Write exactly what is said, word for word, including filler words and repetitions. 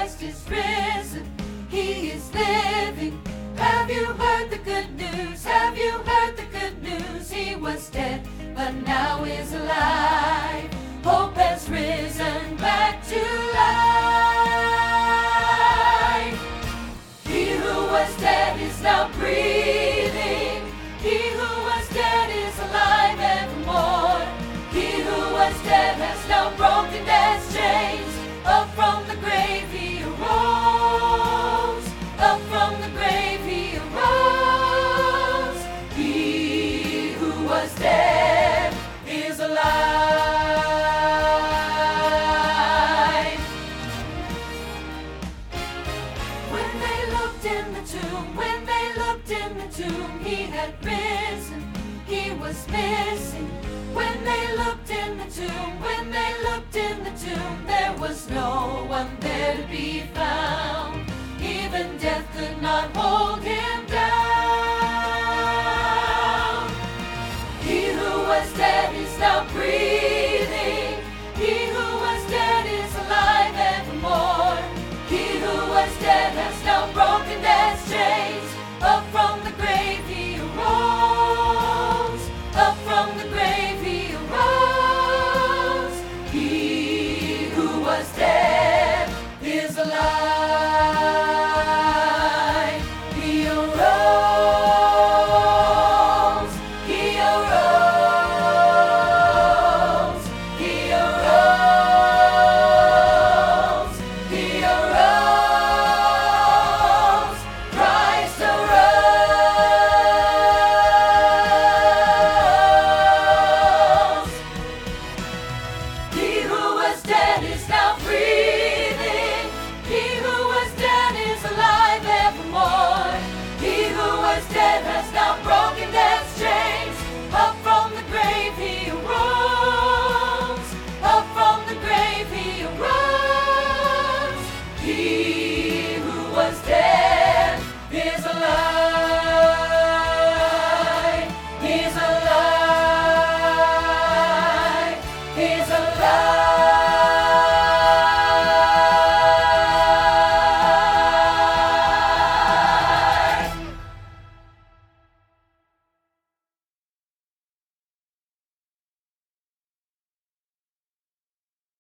Christ is risen, He is living. Have you heard the good news? Have you heard the good news? He was dead, but now is alive. Hope has risen back to life. He who was dead is now breathing. He who was dead is alive evermore. He who was dead has now broken death's chains. Up from the grave he arose. Up from the grave he arose. He who was dead is alive. When they looked in the tomb, when they looked in the tomb, he had risen, he was missing. When they looked in the tomb, when they looked in the tomb, there was no one there to be found. Even death could not hold him down. He who was dead is now breathing. He who was dead is alive evermore. He who was dead has now broken death's chains. Up from the grave he arose. Up from the grave he arose. He who was dead is alive.